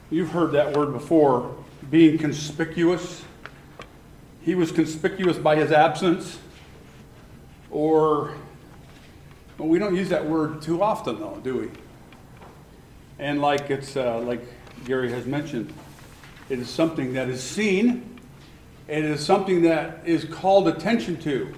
You've heard that word before, being conspicuous. He was conspicuous by his absence. Or, well, we don't use that word too often though, do we? And like Gary has mentioned, it is something that is seen. It is something that is called attention to.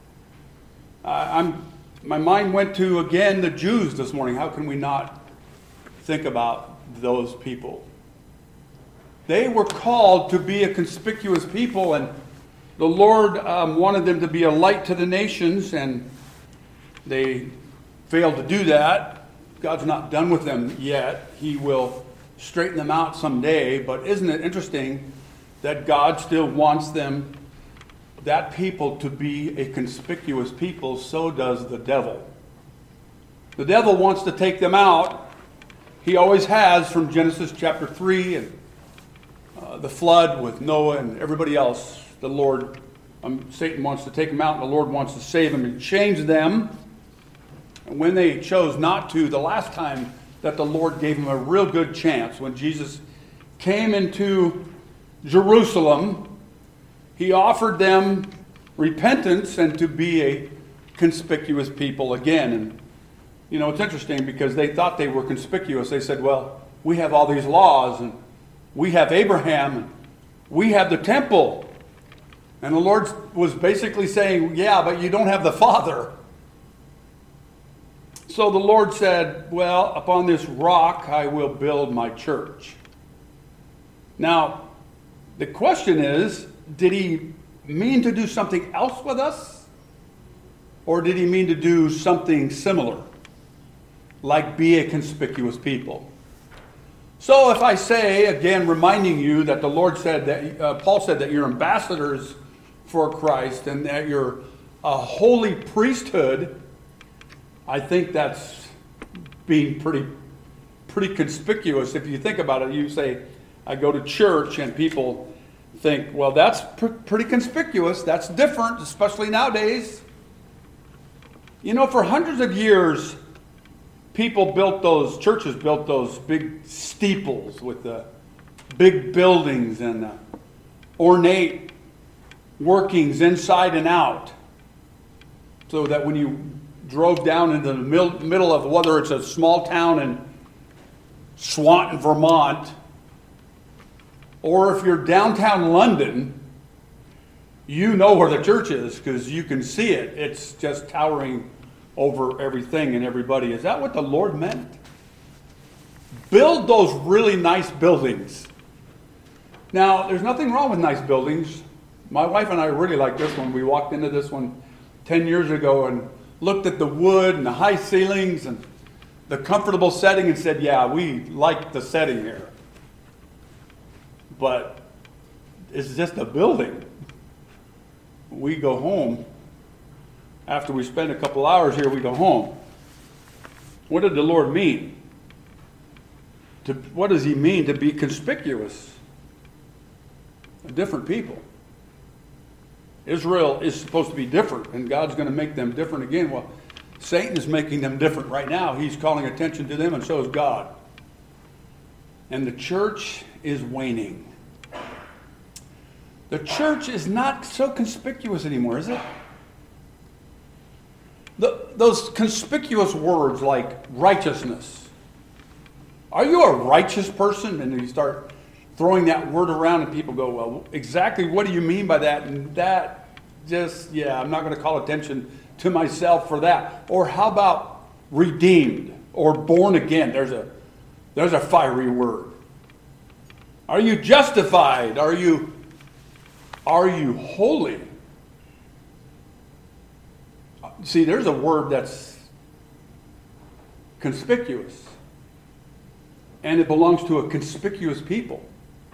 My mind went to, again, the Jews this morning. How can we not think about those people? They were called to be a conspicuous people, and the Lord wanted them to be a light to the nations, and they failed to do that. God's not done with them yet. He will straighten them out someday, but isn't it interesting that God still wants them, that people, to be a conspicuous people? So does the devil. The devil wants to take them out. He always has, from Genesis chapter 3 and the flood with Noah and everybody else. The Lord, Satan wants to take them out, and the Lord wants to save them and change them. And when they chose not to, the last time that the Lord gave them a real good chance, when Jesus came into Jerusalem, he offered them repentance and to be a conspicuous people again. And you know, it's interesting because they thought they were conspicuous. They said, well, we have all these laws, and we have Abraham, and we have the temple. And the Lord was basically saying, yeah, but you don't have the Father. So the Lord said, well, upon this rock I will build my church. Now, the question is, did he mean to do something else with us? Or did he mean to do something similar? Like be a conspicuous people? So if I say, again, reminding you that the Lord said that, Paul said that you're ambassadors for Christ and that you're a holy priesthood, I think that's being pretty conspicuous. If you think about it, you say, I go to church, and people think, well, that's pretty conspicuous. That's different, especially nowadays. You know, for hundreds of years, churches built those big steeples with the big buildings and the ornate workings inside and out, so that when you drove down into the middle of, whether it's a small town in Swanton, Vermont, or if you're downtown London, you know where the church is because you can see it. It's just towering over everything and everybody. Is that what the Lord meant? Build those really nice buildings. Now, there's nothing wrong with nice buildings. My wife and I really like this one. We walked into this one 10 years ago and looked at the wood and the high ceilings and the comfortable setting and said, yeah, we like the setting here. But it's just a building. We go home. After we spend a couple hours here, we go home. What did the Lord mean? What does he mean to be conspicuous? A different people. Israel is supposed to be different, and God's going to make them different again. Well, Satan is making them different right now. He's calling attention to them, and so is God. And the church is waning. The church is not so conspicuous anymore, is it? Those conspicuous words like righteousness. Are you a righteous person? And you start throwing that word around and people go, well, exactly what do you mean by that? And that just, I'm not going to call attention to myself for that. Or how about redeemed or born again? There's a fiery word. Are you justified? Are you holy? See, there's a word that's conspicuous. And it belongs to a conspicuous people.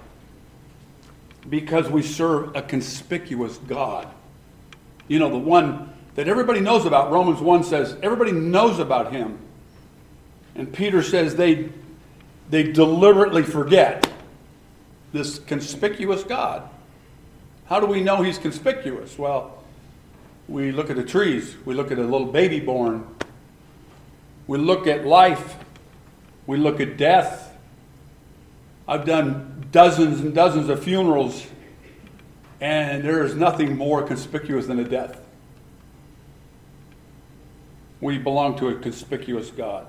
Because we serve a conspicuous God. You know, the one that everybody knows about. Romans 1 says everybody knows about him. And Peter says they deliberately forget this conspicuous God. How do we know he's conspicuous? Well, we look at the trees. We look at a little baby born. We look at life. We look at death. I've done dozens and dozens of funerals, and there is nothing more conspicuous than a death. We belong to a conspicuous God.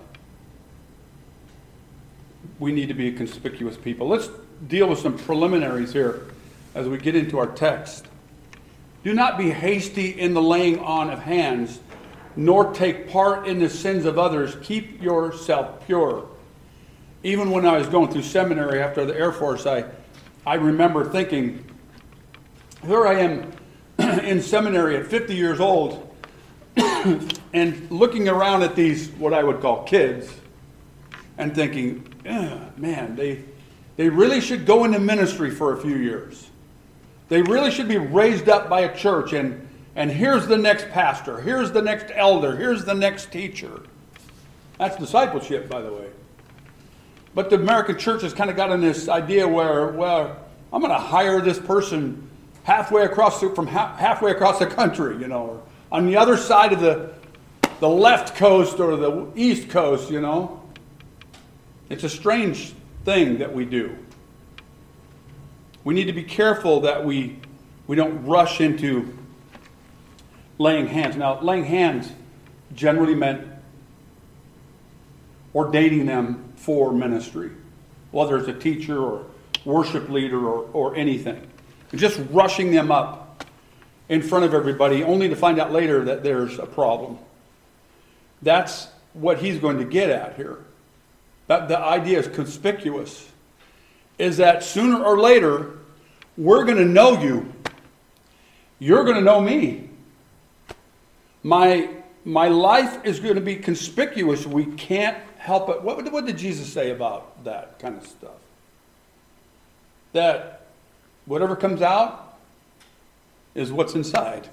We need to be a conspicuous people. Let's deal with some preliminaries here as we get into our text. Do not be hasty in the laying on of hands, nor take part in the sins of others. Keep yourself pure. Even when I was going through seminary after the Air Force, I remember thinking, here I am in seminary at 50 years old, and looking around at these, what I would call kids, and thinking, man, they really should go into ministry for a few years. They really should be raised up by a church, and here's the next pastor, here's the next elder, here's the next teacher. That's discipleship, by the way. But the American church has kind of gotten this idea where, well, I'm going to hire this person halfway across the country, or on the other side of the left coast or the east coast, It's a strange thing that we do. We need to be careful that we don't rush into laying hands. Now, laying hands generally meant ordaining them for ministry, whether it's a teacher or worship leader or anything. And just rushing them up in front of everybody only to find out later that there's a problem. That's what he's going to get at here. That the idea is conspicuous, is that sooner or later, we're going to know you. You're going to know me. My life is going to be conspicuous. We can't help it. What did Jesus say about that kind of stuff? That whatever comes out is what's inside.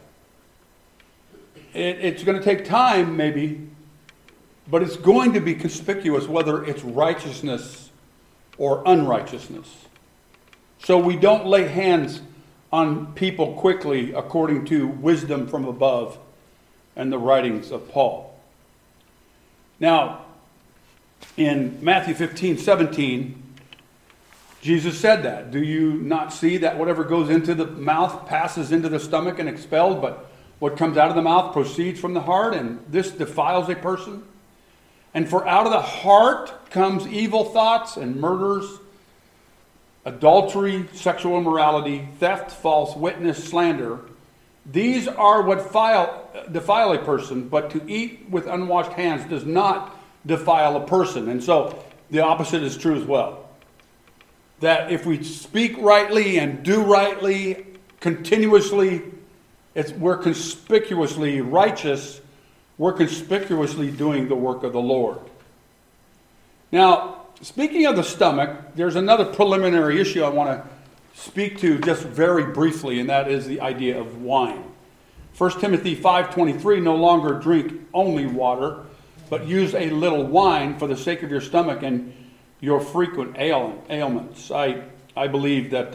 It's going to take time, maybe, but it's going to be conspicuous, whether it's righteousness or unrighteousness. So we don't lay hands on people quickly according to wisdom from above and the writings of Paul. Now, in Matthew 15:17, Jesus said that. Do you not see that whatever goes into the mouth passes into the stomach and expelled, but what comes out of the mouth proceeds from the heart, and this defiles a person? And for out of the heart comes evil thoughts and murders, adultery, sexual immorality, theft, false witness, slander. These are what defile a person, but to eat with unwashed hands does not defile a person. And so the opposite is true as well. That if we speak rightly and do rightly continuously, we're conspicuously righteous. We're conspicuously doing the work of the Lord. Now, speaking of the stomach, there's another preliminary issue I want to speak to just very briefly, and that is the idea of wine. 1 Timothy 5:23, no longer drink only water, but use a little wine for the sake of your stomach and your frequent ailments. I believe that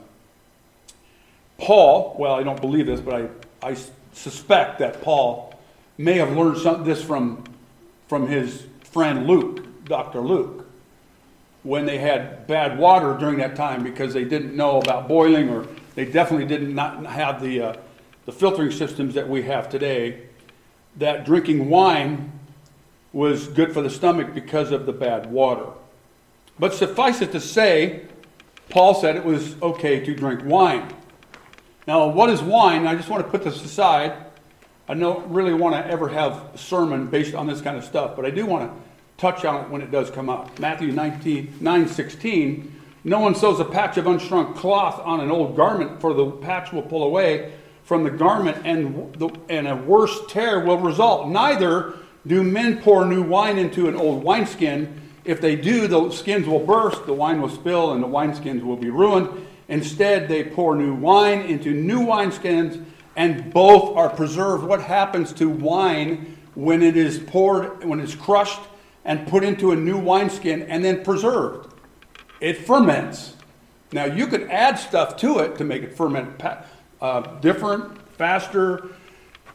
Paul, well, I don't believe this, but I suspect that Paul may have learned this from his friend Luke, Dr. Luke, when they had bad water during that time because they didn't know about boiling, or they definitely did not have the filtering systems that we have today, that drinking wine was good for the stomach because of the bad water. But suffice it to say, Paul said it was okay to drink wine. Now, what is wine? I just want to put this aside. I don't really want to ever have a sermon based on this kind of stuff, but I do want to touch on it when it does come up. Matthew 9:16, no one sews a patch of unshrunk cloth on an old garment, for the patch will pull away from the garment, and a worse tear will result. Neither do men pour new wine into an old wineskin. If they do, the skins will burst, the wine will spill, and the wineskins will be ruined. Instead, they pour new wine into new wineskins, and both are preserved. What happens to wine when it is poured, when it's crushed and put into a new wineskin and then preserved? It ferments. Now, you could add stuff to it to make it ferment different, faster,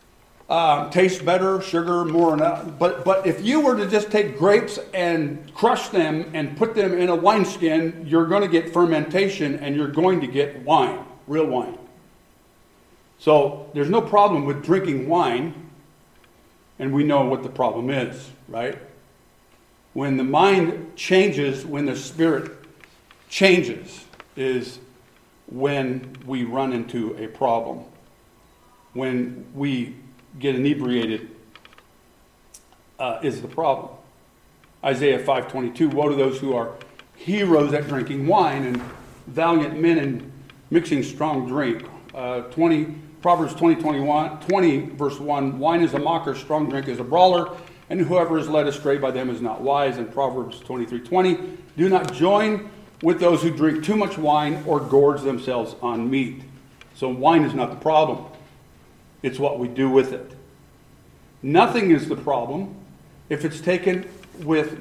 tastes better, sugar more. But if you were to just take grapes and crush them and put them in a wineskin, you're going to get fermentation and you're going to get wine, real wine. So there's no problem with drinking wine, and we know what the problem is, right? When the mind changes, when the spirit changes, is when we run into a problem. When we get inebriated is the problem. Isaiah 5:22, woe to those who are heroes at drinking wine and valiant men in mixing strong drink. Proverbs 20 verse 1, wine is a mocker, strong drink is a brawler, and whoever is led astray by them is not wise. And Proverbs 23:20, do not join with those who drink too much wine or gorge themselves on meat. So wine is not the problem. It's what we do with it. Nothing is the problem if it's taken with,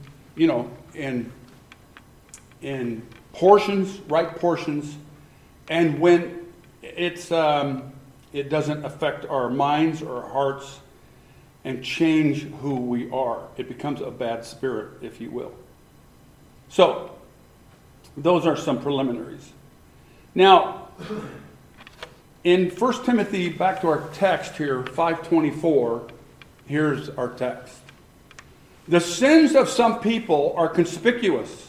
in portions, right portions, and when it doesn't affect our minds or our hearts and change who we are. It becomes a bad spirit, if you will. So, those are some preliminaries. Now, in 1 Timothy, back to our text here, 5:24, here's our text. The sins of some people are conspicuous,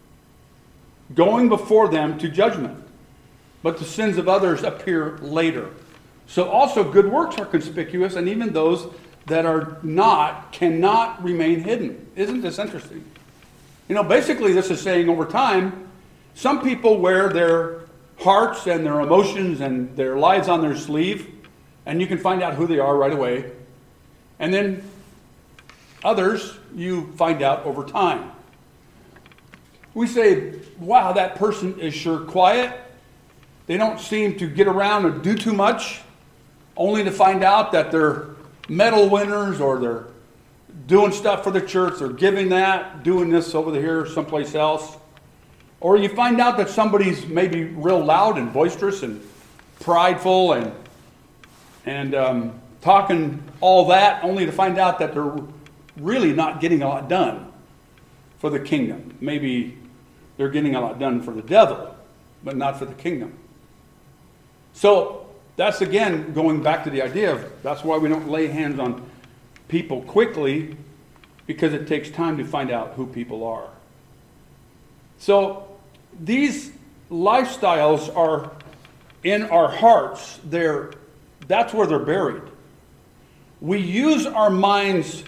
going before them to judgment, but the sins of others appear later. So also good works are conspicuous, and even those that are not cannot remain hidden. Isn't this interesting? Basically this is saying over time, some people wear their hearts and their emotions and their lives on their sleeve, and you can find out who they are right away. And then others you find out over time. We say, wow, that person is sure quiet. They don't seem to get around and do too much, only to find out that they're medal winners or they're doing stuff for the church, they're giving that, doing this over here someplace else. Or you find out that somebody's maybe real loud and boisterous and prideful and talking all that, only to find out that they're really not getting a lot done for the kingdom. Maybe they're getting a lot done for the devil, but not for the kingdom. So that's again going back to the idea of that's why we don't lay hands on people quickly, because it takes time to find out who people are. So these lifestyles are in our hearts. That's where they're buried. We use our minds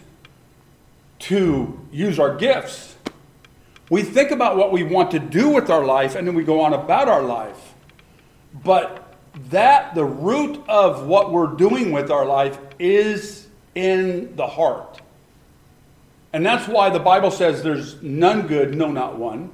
to use our gifts. We think about what we want to do with our life, and then we go on about our life. But the root of what we're doing with our life is in the heart. And that's why the Bible says there's none good, no, not one.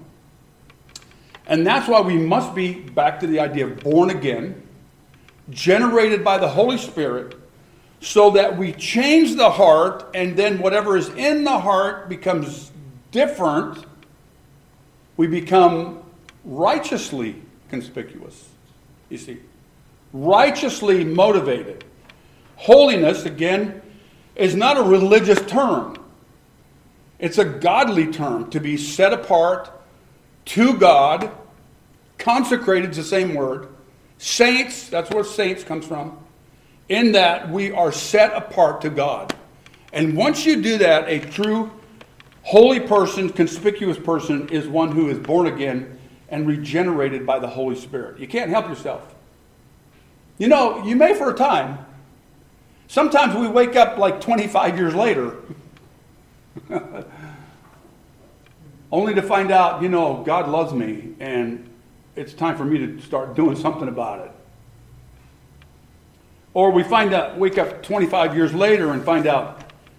And that's why we must be, back to the idea of born again, generated by the Holy Spirit, so that we change the heart, and then whatever is in the heart becomes different. We become righteously conspicuous, you see. Righteously motivated. Holiness, again, is not a religious term. It's a godly term, to be set apart to God. Consecrated is the same word. Saints, that's where saints comes from. In that we are set apart to God. And once you do that, a true holy person, conspicuous person, is one who is born again and regenerated by the Holy Spirit. You can't help yourself. You may for a time. Sometimes we wake up like 25 years later. Only to find out, God loves me and it's time for me to start doing something about it. Or we wake up 25 years later and find out,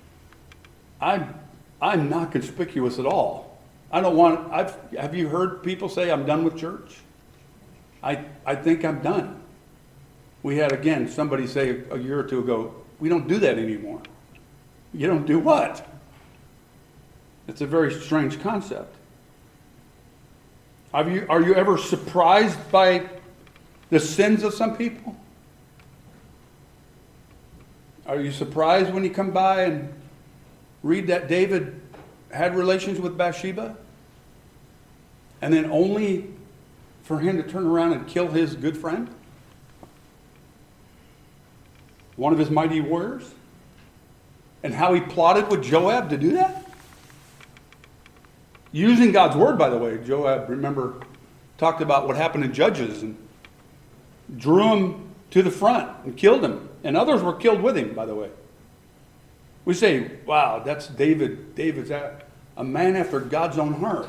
I'm not conspicuous at all. Have you heard people say I'm done with church? I think I'm done. We had, again, somebody say a year or two ago, we don't do that anymore. You don't do what? It's a very strange concept. Are you ever surprised by the sins of some people? Are you surprised when you come by and read that David had relations with Bathsheba? And then only for him to turn around and kill his good friend? One of his mighty warriors? And how he plotted with Joab to do that? Using God's word, by the way. Joab, remember, talked about what happened in Judges and drew him to the front and killed him. And others were killed with him, by the way. We say, wow, that's David. David's a man after God's own heart.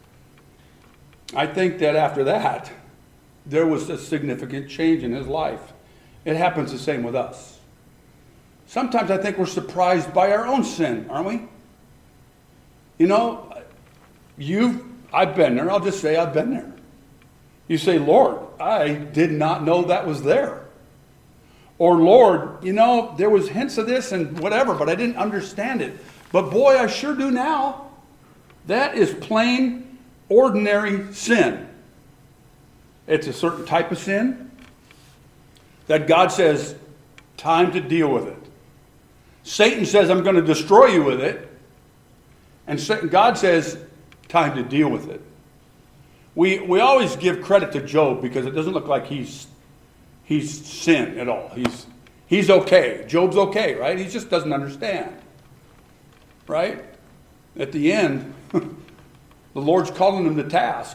I think that after that, there was a significant change in his life. It happens the same with us. Sometimes I think we're surprised by our own sin, aren't we? You know, I've been there. I'll just say I've been there. You say, Lord, I did not know that was there. Or, Lord, you know, there was hints of this and whatever, but I didn't understand it. But boy, I sure do now. That is plain, ordinary sin. It's a certain type of sin that God says, time to deal with it. Satan says, I'm going to destroy you with it. And God says, time to deal with it. We always give credit to Job because it doesn't look like he's sinned at all. He's okay. Job's okay, right? He just doesn't understand. Right? At the end, the Lord's calling him to task.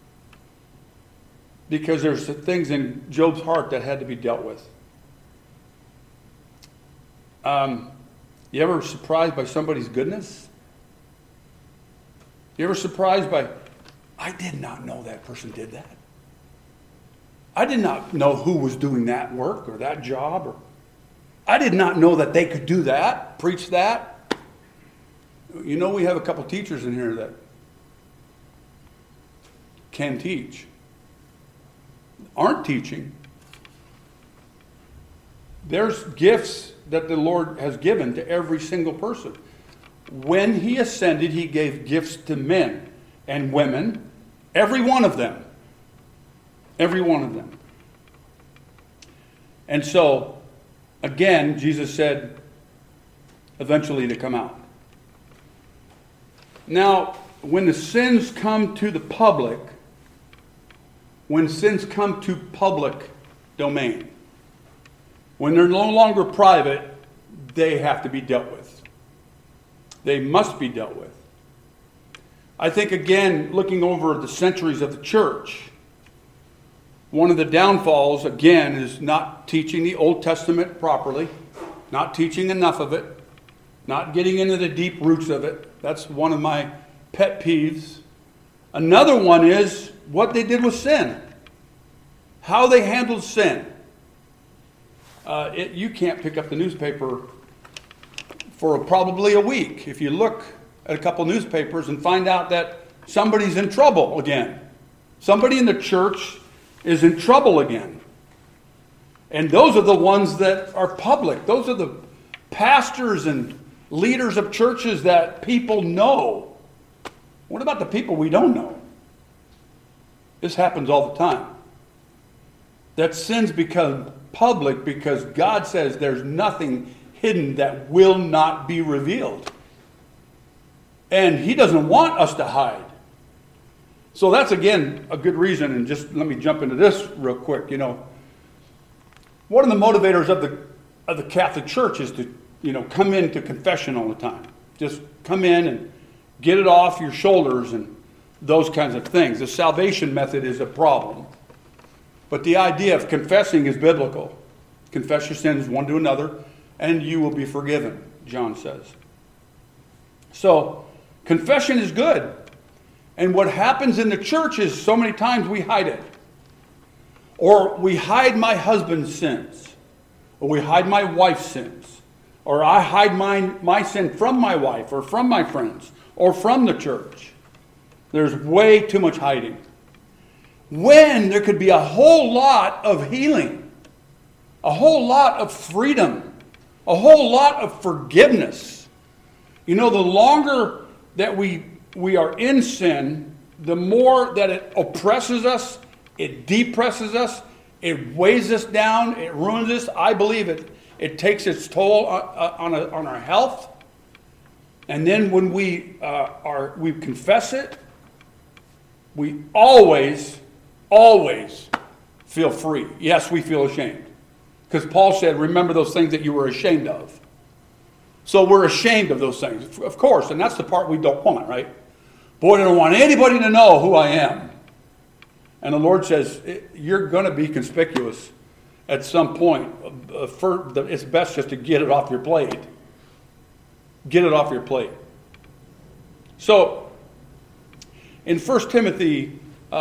Because there's things in Job's heart that had to be dealt with. You ever surprised by somebody's goodness? You ever surprised by, I did not know that person did that. I did not know who was doing that work or that job. Or I did not know that they could do that, preach that. You know, we have a couple teachers in here that can teach. Aren't teaching. There's gifts that the Lord has given to every single person. When he ascended, he gave gifts to men and women, every one of them. Every one of them. And so, again, Jesus said, eventually to come out. Now, when the sins come to the public, when sins come to public domain, when they're no longer private, they have to be dealt with. They must be dealt with. I think, again, looking over the centuries of the church, one of the downfalls, again, is not teaching the Old Testament properly, not teaching enough of it, not getting into the deep roots of it. That's one of my pet peeves. Another one is what they did with sin, how they handled sin. You can't pick up the newspaper for probably a week if you look at a couple newspapers and find out that somebody's in trouble again. Somebody in the church is in trouble again. And those are the ones that are public. Those are the pastors and leaders of churches that people know. What about the people we don't know? This happens all the time. That sins become public because God says there's nothing hidden that will not be revealed. And he doesn't want us to hide. So that's, again, a good reason. And just let me jump into this real quick. You know, one of the motivators of the Catholic Church is to, come into confession all the time. Just come in and get it off your shoulders and those kinds of things. The salvation method is a problem. But the idea of confessing is biblical. Confess your sins one to another, and you will be forgiven, John says. So, confession is good. And what happens in the church is so many times we hide it. Or we hide my husband's sins. Or we hide my wife's sins. Or I hide my sin from my wife or from my friends or from the church. There's way too much hiding. When there could be a whole lot of healing, a whole lot of freedom, a whole lot of forgiveness. The longer that we are in sin, the more that it oppresses us, it depresses us, it weighs us down, it ruins us. I believe it it takes its toll on our health. And then when we confess it, we always feel free. Yes, we feel ashamed. Because Paul said, remember those things that you were ashamed of. So we're ashamed of those things, of course, and that's the part we don't want, right? Boy, I don't want anybody to know who I am. And the Lord says, you're going to be conspicuous at some point. It's best just to get it off your plate. Get it off your plate. So, in 1 Timothy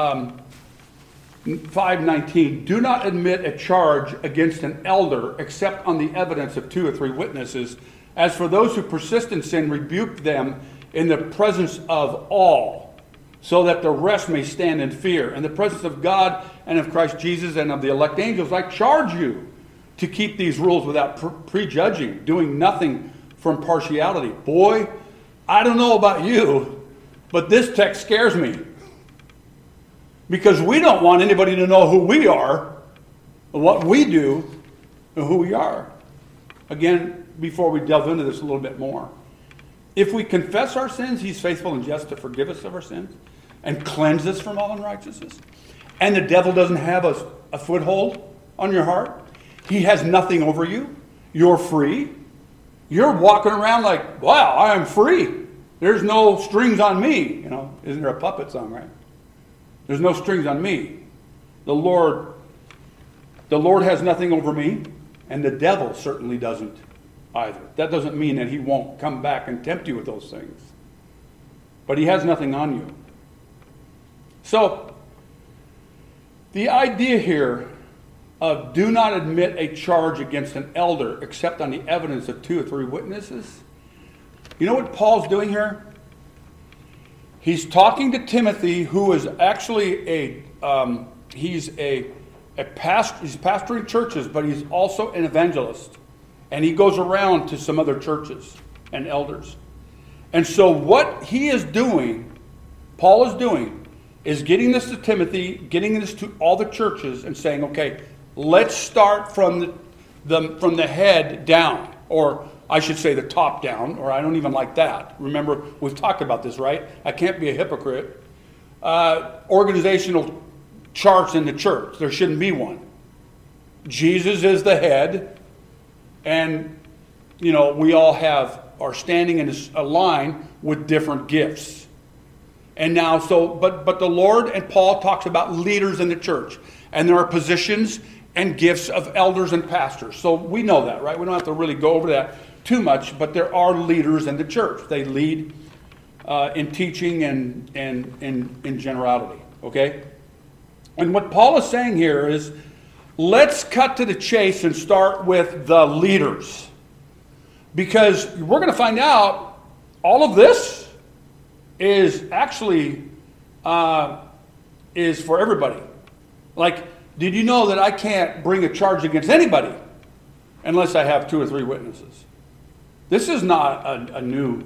5:19, do not admit a charge against an elder except on the evidence of 2 or 3 witnesses. As for those who persist in sin, rebuke them in the presence of all, so that the rest may stand in fear. In the presence of God and of Christ Jesus and of the elect angels, I charge you to keep these rules without prejudging, doing nothing from partiality. Boy, I don't know about you, but this text scares me. Because we don't want anybody to know who we are, what we do, and who we are. Again, before we delve into this a little bit more, if we confess our sins, he's faithful and just to forgive us of our sins and cleanse us from all unrighteousness. And the devil doesn't have a foothold on your heart. He has nothing over you. You're free. You're walking around like, wow, I am free. There's no strings on me. Isn't there a puppet song, right? There's no strings on me. The Lord has nothing over me, and the devil certainly doesn't either. That doesn't mean that he won't come back and tempt you with those things. But he has nothing on you. So, the idea here of do not admit a charge against an elder except on the evidence of 2 or 3 witnesses. You know what Paul's doing here? He's talking to Timothy, who is actually he's pastoring churches, but he's also an evangelist. And he goes around to some other churches and elders. And so what he is doing, Paul is doing, is getting this to Timothy, getting this to all the churches and saying, okay, let's start from the head down, or I should say the top down, or I don't even like that. Remember, we've talked about this, right? I can't be a hypocrite. Organizational charts in the church. There shouldn't be one. Jesus is the head, and, we all are standing in a line with different gifts. And now, but the Lord and Paul talks about leaders in the church, and there are positions and gifts of elders and pastors. So we know that, right? We don't have to really go over that too much, but there are leaders in the church. They lead in teaching and in generality, okay? And what Paul is saying here is, let's cut to the chase and start with the leaders. Because we're going to find out all of this is actually is for everybody. Like, did you know that I can't bring a charge against anybody unless I have 2 or 3 witnesses? This is not a new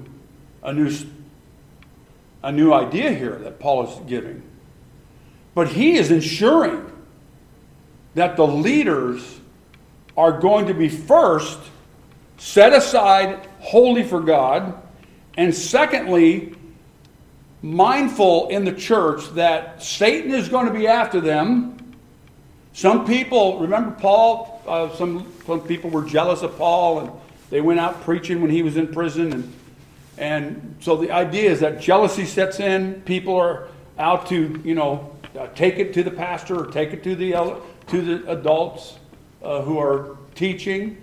idea here that Paul is giving. But he is ensuring that the leaders are going to be first set aside wholly for God, and secondly, mindful in the church that Satan is going to be after them. Some people, remember Paul, some people were jealous of Paul, and they went out preaching when he was in prison. And so the idea is that jealousy sets in. People are out to, take it to the pastor or take it to the adults who are teaching.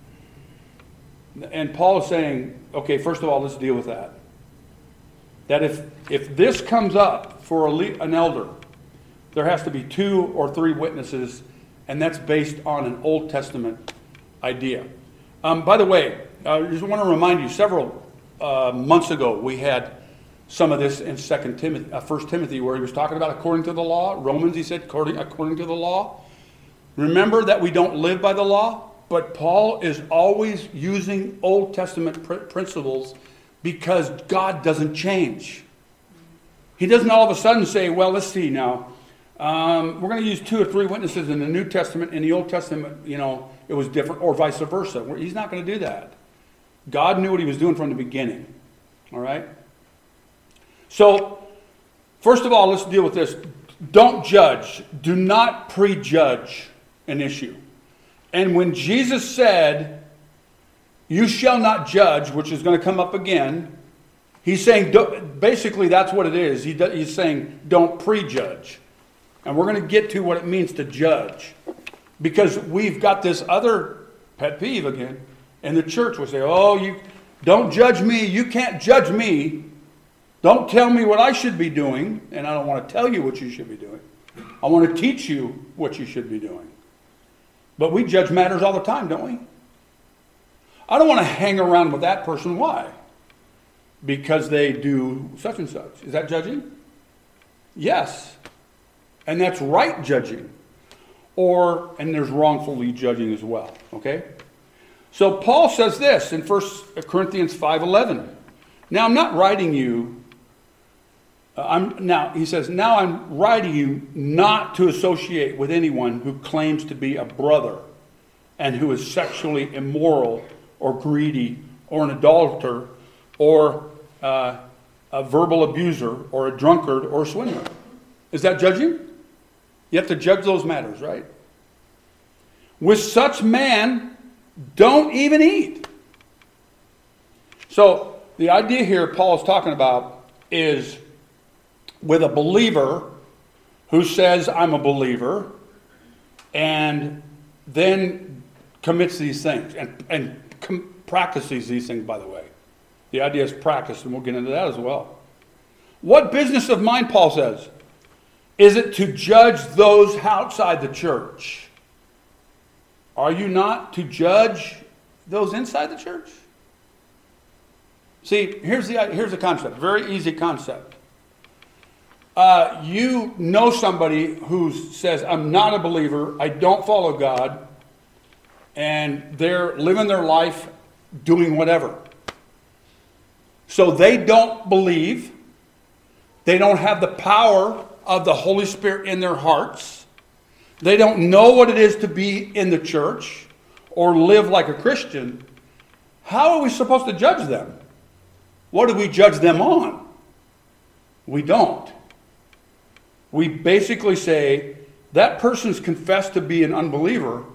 And Paul is saying, okay, first of all, let's deal with that. That if this comes up for an elder, there has to be 2 or 3 witnesses, and that's based on an Old Testament idea. By the way, I just want to remind you, several months ago, we had some of this in 1 Timothy, where he was talking about according to the law. Romans, he said, according to the law. Remember that we don't live by the law, but Paul is always using Old Testament principles because God doesn't change. He doesn't all of a sudden say, well, let's see now. We're going to use 2 or 3 witnesses in the New Testament. In the Old Testament, it was different, or vice versa. He's not going to do that. God knew what he was doing from the beginning. All right? So, first of all, let's deal with this. Don't judge. Do not prejudge an issue. And when Jesus said, you shall not judge, which is going to come up again, he's saying, basically that's what it is. He's saying, don't prejudge. And we're going to get to what it means to judge. Because we've got this other pet peeve again. In the church we say, oh, you don't judge me. You can't judge me. Don't tell me what I should be doing. And I don't want to tell you what you should be doing. I want to teach you what you should be doing. But we judge matters all the time, don't we? I don't want to hang around with that person. Why? Because they do such and such. Is that judging? Yes. And that's right judging. And there's wrongfully judging as well. Okay? So Paul says this in 1 Corinthians 5:11. Now I'm not writing you, he says, now I'm writing you not to associate with anyone who claims to be a brother and who is sexually immoral or greedy or an adulterer or a verbal abuser or a drunkard or a swindler. Is that judging? You have to judge those matters, right? With such man, don't even eat. So the idea here Paul is talking about is with a believer who says, I'm a believer, and then commits these things and practices these things, by the way. The idea is practice, and we'll get into that as well. What business of mine, Paul says, is it to judge those outside the church? Are you not to judge those inside the church? See, here's the concept. Very easy concept. You know somebody who says, I'm not a believer, I don't follow God, and they're living their life doing whatever. So they don't believe. They don't have the power of the Holy Spirit in their hearts. They don't know what it is to be in the church or live like a Christian. How are we supposed to judge them? What do we judge them on? We don't. We basically say, that person's confessed to be an unbeliever.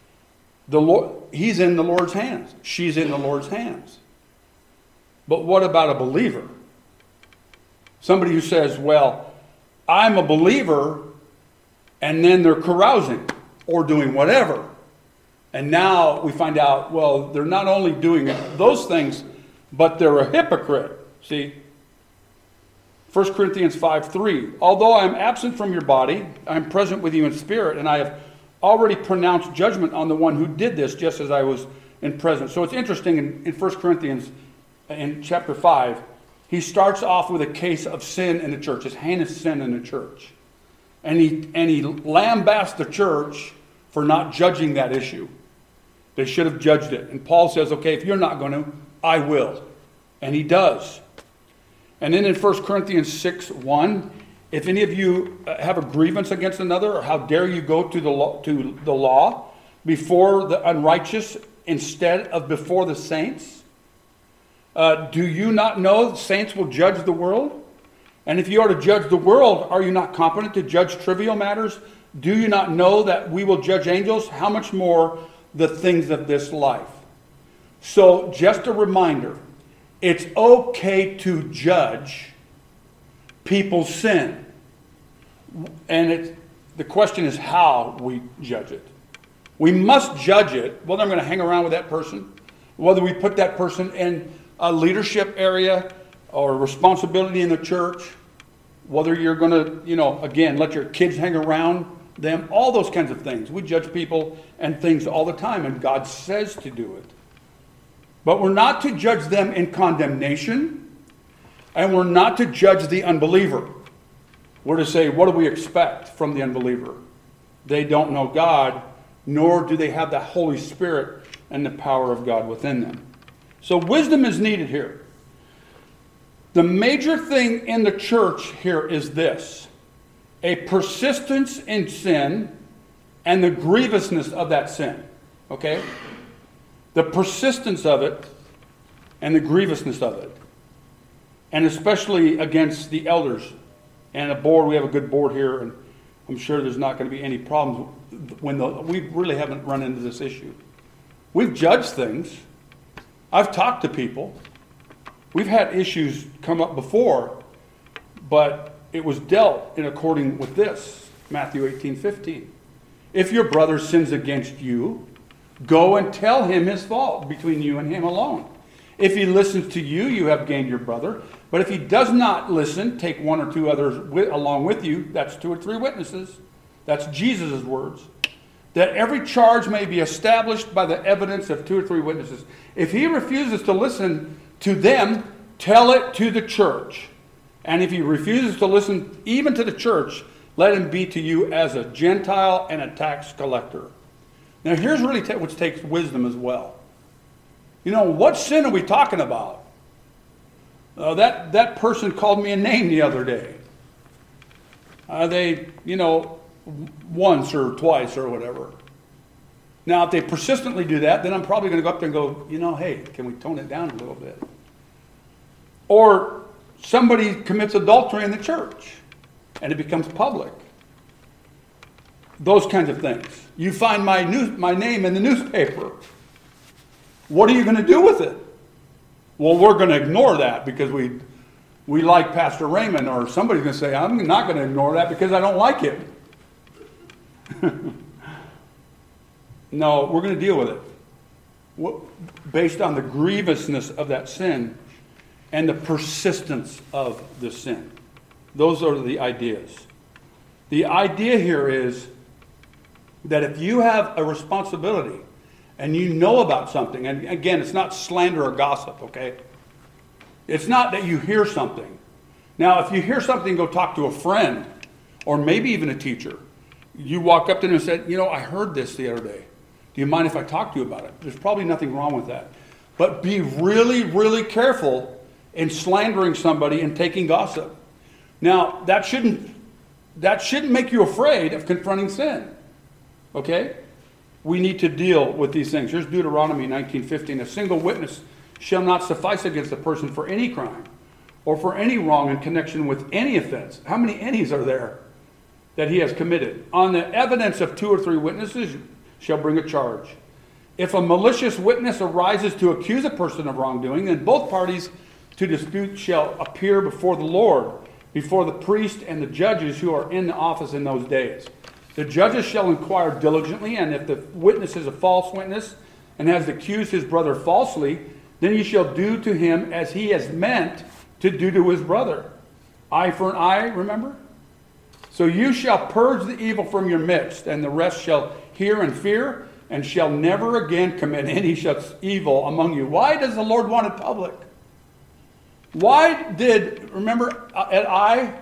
He's in the Lord's hands. She's in the Lord's hands. But what about a believer? Somebody who says, well, I'm a believer, and then they're carousing or doing whatever. And now we find out, well, they're not only doing those things, but they're a hypocrite. See? 1 Corinthians 5:3. Although I am absent from your body, I am present with you in spirit, and I have already pronounced judgment on the one who did this, just as I was in present. So it's interesting in 1 Corinthians, in chapter 5, he starts off with a case of sin in the church, his heinous sin in the church. And he lambasts the church for not judging that issue. They should have judged it. And Paul says, okay, if you're not going to, I will. And he does. And then in 1 Corinthians 6:1, if any of you have a grievance against another, or how dare you go to the law before the unrighteous instead of before the saints? Do you not know that saints will judge the world? And if you are to judge the world, are you not competent to judge trivial matters? Do you not know that we will judge angels? How much more the things of this life? So just a reminder, it's okay to judge people's sin. And the question is how we judge it. We must judge it, whether I'm going to hang around with that person, whether we put that person in a leadership area or responsibility in the church, whether you're going to, again, let your kids hang around them, all those kinds of things. We judge people and things all the time, and God says to do it. But we're not to judge them in condemnation, and we're not to judge the unbeliever. We're to say, what do we expect from the unbeliever? They don't know God, nor do they have the Holy Spirit and the power of God within them. So wisdom is needed here. The major thing in the church here is this. a persistence in sin and the grievousness of that sin. Okay? The persistence of it and the grievousness of it. And especially against the elders. And a board, we have a good board here, and I'm sure there's not going to be any problems we really haven't run into this issue. We've judged things. I've talked to people. We've had issues come up before, but it was dealt in according with this, Matthew 18:15. If your brother sins against you, go and tell him his fault between you and him alone. If he listens to you, you have gained your brother. But if he does not listen, take one or two others along with you. That's 2 or 3 witnesses. That's Jesus' words. That every charge may be established by the evidence of 2 or 3 witnesses. If he refuses to listen to them, tell it to the church. And if he refuses to listen even to the church, let him be to you as a Gentile and a tax collector. Now here's really which takes wisdom as well. You know, what sin are we talking about? That person called me a name the other day. Once or twice or whatever. Now, if they persistently do that, then I'm probably going to go up there and go, hey, can we tone it down a little bit? Or somebody commits adultery in the church and it becomes public. Those kinds of things. You find my name in the newspaper. What are you going to do with it? Well, we're going to ignore that because we like Pastor Raymond, or somebody's going to say, I'm not going to ignore that because I don't like it. No, we're going to deal with it based on the grievousness of that sin and the persistence of the sin. Those are the ideas. The idea here is that if you have a responsibility and you know about something, and again, it's not slander or gossip, okay? It's not that you hear something. Now, if you hear something, go talk to a friend or maybe even a teacher. You walk up to them and said, I heard this the other day. Do you mind if I talk to you about it? There's probably nothing wrong with that. But be really, really careful in slandering somebody and taking gossip. Now, that shouldn't make you afraid of confronting sin. Okay? We need to deal with these things. Here's Deuteronomy 19:15. A single witness shall not suffice against a person for any crime or for any wrong in connection with any offense. How many any's are there that he has committed? On the evidence of 2 or 3 witnesses shall bring a charge. If a malicious witness arises to accuse a person of wrongdoing, then both parties to dispute shall appear before the Lord, before the priest and the judges who are in the office in those days. The judges shall inquire diligently, and if the witness is a false witness and has accused his brother falsely, then you shall do to him as he has meant to do to his brother. Eye for an eye, remember? So you shall purge the evil from your midst, and the rest shall hear and fear, and shall never again commit any such evil among you. Why does the Lord want it public? Why remember at Ai,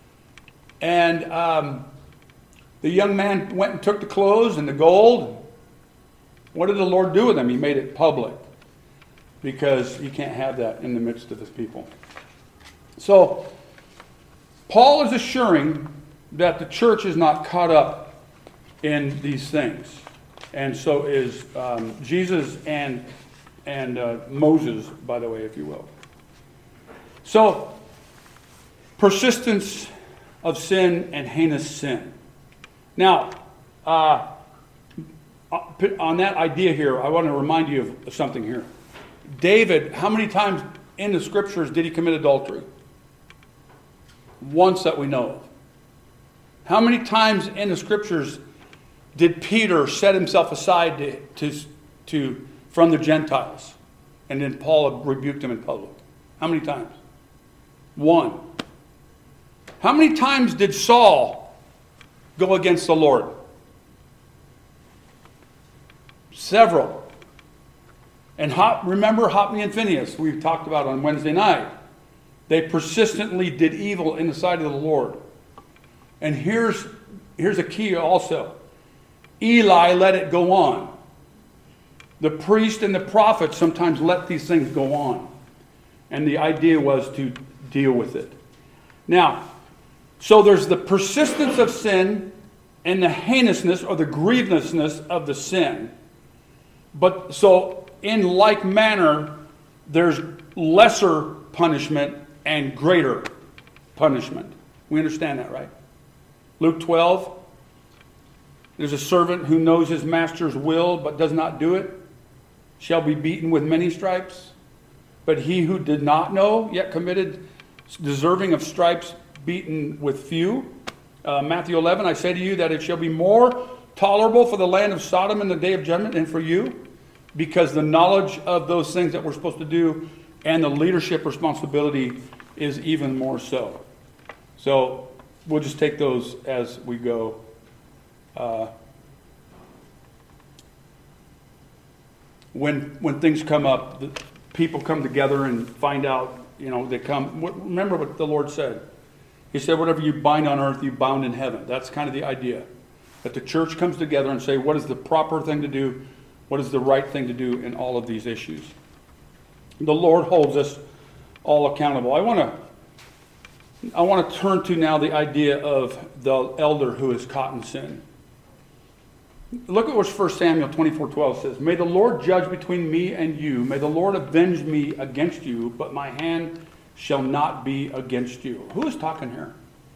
and the young man went and took the clothes and the gold. What did the Lord do with them? He made it public. Because you can't have that in the midst of his people. So, Paul is assuring that the church is not caught up in these things. And so is Jesus and Moses, by the way, if you will. So, persistence of sin and heinous sin. Now, on that idea here, I want to remind you of something here. David, how many times in the scriptures did he commit adultery? Once that we know of. How many times in the scriptures did Peter set himself aside from the Gentiles? And then Paul rebuked him in public. How many times? 1. How many times did Saul go against the Lord? Several. And remember Hophni and Phinehas, we've talked about on Wednesday night. They persistently did evil in the sight of the Lord. And here's a key also. Eli let it go on. The priest and the prophet sometimes let these things go on. And the idea was to deal with it. Now, So there's the persistence of sin and the heinousness or the grievousness of the sin. But so in like manner, there's lesser punishment and greater punishment. We understand that, right? Luke 12, there's a servant who knows his master's will but does not do it, shall be beaten with many stripes. But he who did not know, yet committed, deserving of stripes, beaten with few. Matthew 11, I say to you that it shall be more tolerable for the land of Sodom in the day of judgment than for you, because the knowledge of those things that we're supposed to do and the leadership responsibility is even more so. So we'll just take those as we go. When things come up, the people come together and find out, they come. Remember what the Lord said. He said, whatever you bind on earth, you bound in heaven. That's kind of the idea. That the church comes together and say, what is the proper thing to do? What is the right thing to do in all of these issues? The Lord holds us all accountable. I want to turn to now the idea of the elder who is caught in sin. Look at what 1 Samuel 24:12 says. May the Lord judge between me and you. May the Lord avenge me against you, but my hand shall not be against you. Who is talking here?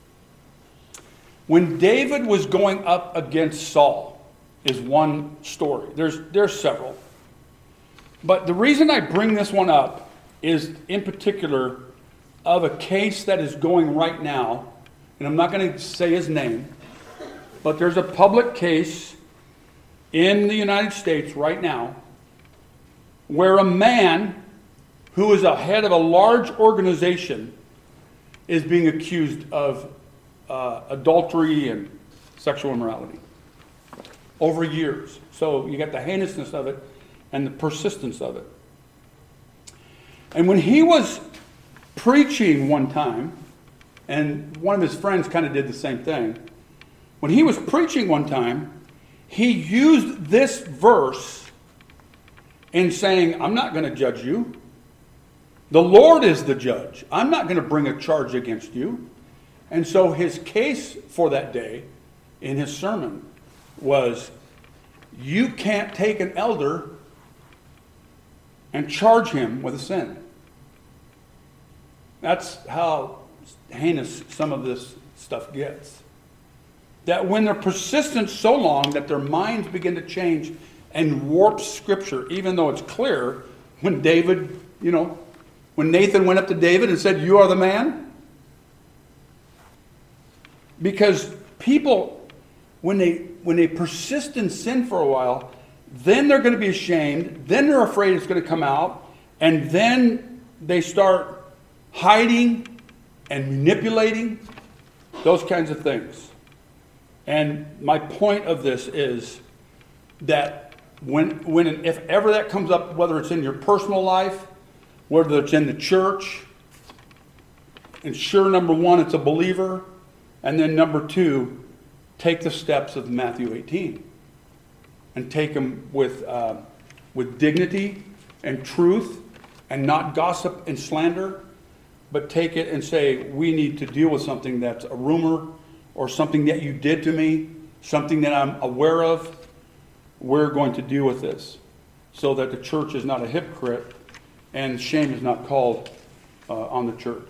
When David was going up against Saul is one story. There's several. But the reason I bring this one up is in particular of a case that is going right now, and I'm not going to say his name, but there's a public case in the United States right now where a man who is a head of a large organization is being accused of adultery and sexual immorality over years. So you got the heinousness of it and the persistence of it. And when he was preaching one time, and one of his friends kind of did the same thing, when he was preaching one time, he used this verse in saying, I'm not going to judge you. The Lord is the judge. I'm not going to bring a charge against you. And so his case for that day in his sermon was, you can't take an elder and charge him with a sin. That's how heinous some of this stuff gets. That when they're persistent so long that their minds begin to change and warp Scripture, even though it's clear, when David, when Nathan went up to David and said, you are the man. Because people, when they persist in sin for a while, then they're going to be ashamed, then they're afraid it's going to come out, and then they start hiding and manipulating, those kinds of things. And my point of this is that if ever that comes up, whether it's in your personal life, whether it's in the church, ensure number one, it's a believer, and then number two, take the steps of Matthew 18 and take them with dignity and truth and not gossip and slander, but take it and say, we need to deal with something that's a rumor or something that you did to me, something that I'm aware of. We're going to deal with this so that the church is not a hypocrite and shame is not called on the church.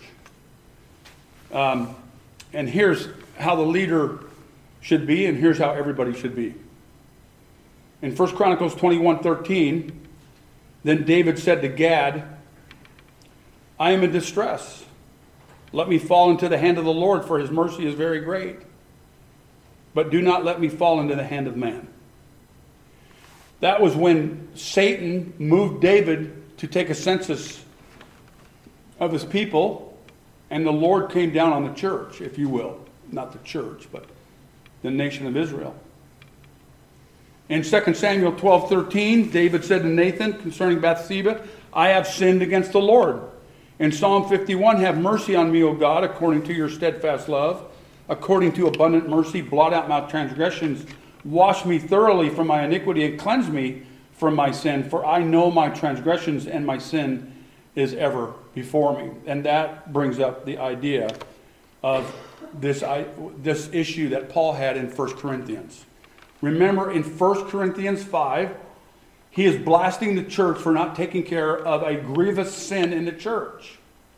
And here's how the leader should be, and here's how everybody should be. In 1 Chronicles 21:13, then David said to Gad, I am in distress. Let me fall into the hand of the Lord, for his mercy is very great. But do not let me fall into the hand of man. That was when Satan moved David to take a census of his people, and the Lord came down on the church, if you will. Not the church, but the nation of Israel. In 2 Samuel 12:13, David said to Nathan concerning Bathsheba, I have sinned against the Lord. In Psalm 51, have mercy on me, O God, according to your steadfast love. According to abundant mercy, blot out my transgressions. Wash me thoroughly from my iniquity and cleanse me from my sin. For I know my transgressions and my sin is ever before me. And that brings up the idea of this issue that Paul had in 1 Corinthians. Remember in 1 Corinthians 5, he is blasting the church for not taking care of a grievous sin in the church.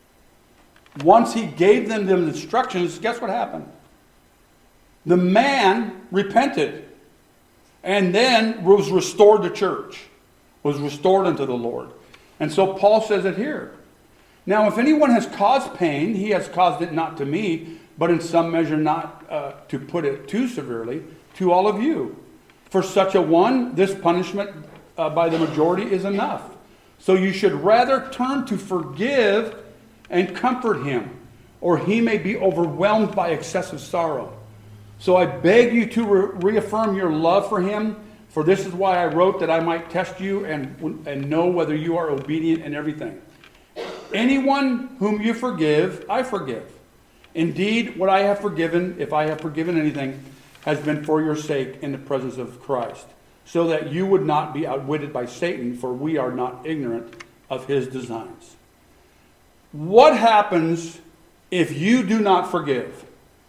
Once he gave them the instructions, guess what happened? The man repented and then was restored to church, was restored unto the Lord. And so Paul says it here. Now, if anyone has caused pain, he has caused it not to me, but in some measure not, to put it too severely, to all of you. For such a one, this punishment by the majority is enough. So you should rather turn to forgive and comfort him, or he may be overwhelmed by excessive sorrow. So I beg you to reaffirm your love for him, for this is why I wrote, that I might test you and know whether you are obedient in everything. Anyone whom you forgive, I forgive. Indeed, what I have forgiven, if I have forgiven anything, has been for your sake in the presence of Christ, so that you would not be outwitted by Satan, for we are not ignorant of his designs. What happens if you do not forgive?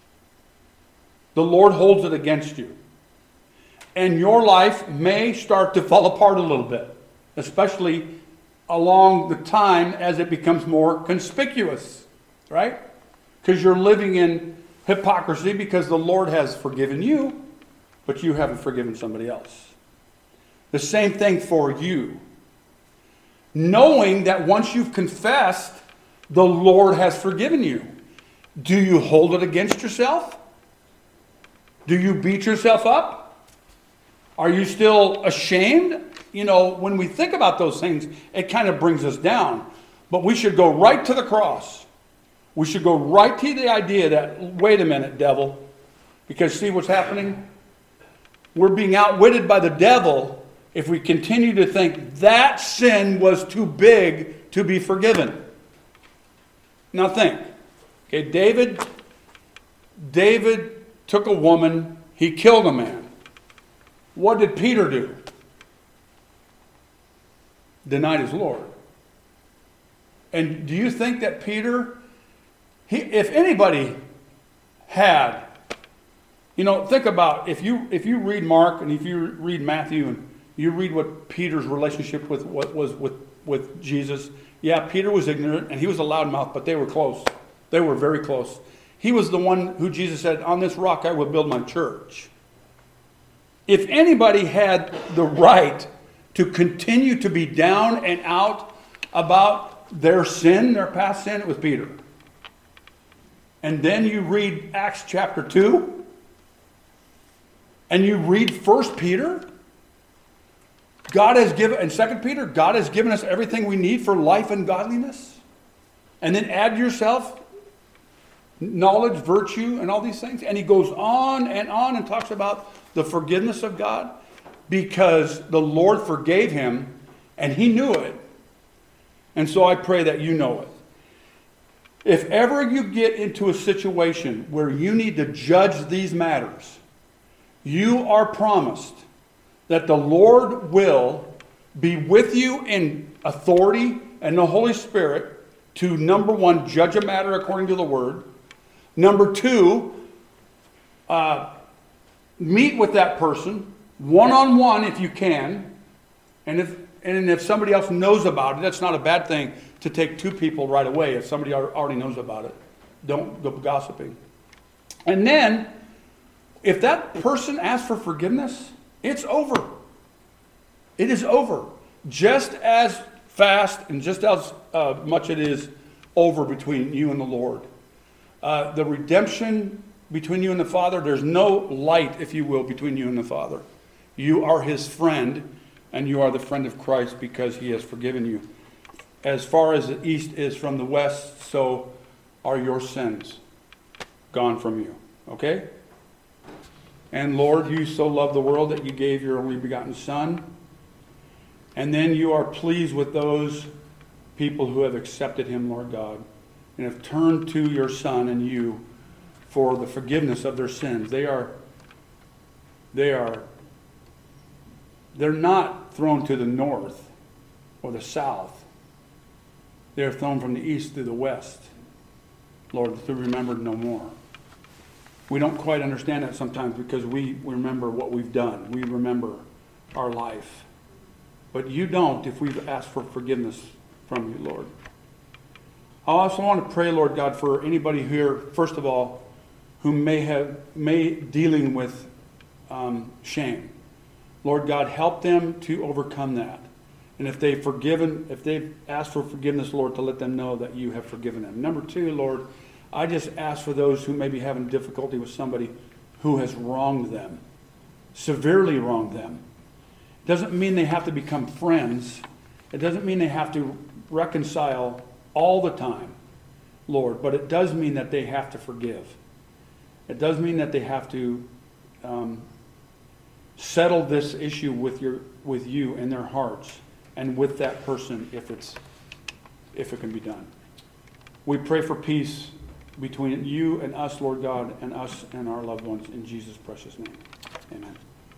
The Lord holds it against you. And your life may start to fall apart a little bit, especially along the time as it becomes more conspicuous, right? Because you're living in hypocrisy because the Lord has forgiven you, but you haven't forgiven somebody else. The same thing for you. Knowing that once you've confessed, the Lord has forgiven you. Do you hold it against yourself? Do you beat yourself up? Are you still ashamed? You know, when we think about those things, it kind of brings us down. But we should go right to the cross. We should go right to the idea that, wait a minute, devil. Because see what's happening? We're being outwitted by the devil if we continue to think that sin was too big to be forgiven. Now think. Okay, David took a woman, he killed a man. What did Peter do? Denied his Lord. And do you think that Peter, if anybody had, think about if you read Mark and if you read Matthew and you read what Peter's relationship with what was with Jesus. Yeah, Peter was ignorant and he was a loudmouth, but they were close. They were very close. He was the one who Jesus said, "On this rock I will build my church." If anybody had the right to continue to be down and out about their sin, their past sin, it was Peter. And then you read Acts chapter 2, and you read 1 Peter. God has given, and 2 Peter, God has given us everything we need for life and godliness. And then add yourself knowledge, virtue, and all these things. And he goes on and talks about the forgiveness of God because the Lord forgave him and he knew it. And so I pray that you know it. If ever you get into a situation where you need to judge these matters, you are promised that the Lord will be with you in authority and the Holy Spirit to, number one, judge a matter according to the Word. Number two, meet with that person one-on-one if you can. And if somebody else knows about it, that's not a bad thing to take two people right away if somebody already knows about it. Don't go gossiping. And then, if that person asks for forgiveness, it's over. It is over. Just as fast and just as much it is over between you and the Lord. The redemption between you and the Father, there's no light, if you will, between you and the Father. You are his friend, and you are the friend of Christ because he has forgiven you. As far as the east is from the west, so are your sins gone from you. Okay? And Lord, you so loved the world that you gave your only begotten Son. And then you are pleased with those people who have accepted him, Lord God, and have turned to your Son and you for the forgiveness of their sins. They're not thrown to the north or the south. They are thrown from the east to the west. Lord, to be remembered no more. We don't quite understand that sometimes because we remember what we've done. We remember our life. But you don't if we've asked for forgiveness from you, Lord. I also want to pray, Lord God, for anybody here, first of all, who may dealing with shame. Lord God, help them to overcome that. And if they've asked for forgiveness, Lord, to let them know that you have forgiven them. Number two, Lord, I just ask for those who may be having difficulty with somebody who has wronged them, severely wronged them. It doesn't mean they have to become friends. It doesn't mean they have to reconcile all the time, Lord, but it does mean that they have to forgive. It does mean that they have to settle this issue with you in their hearts and with that person if it can be done. We pray for peace between you and us, Lord God, and us and our loved ones in Jesus' precious name. Amen.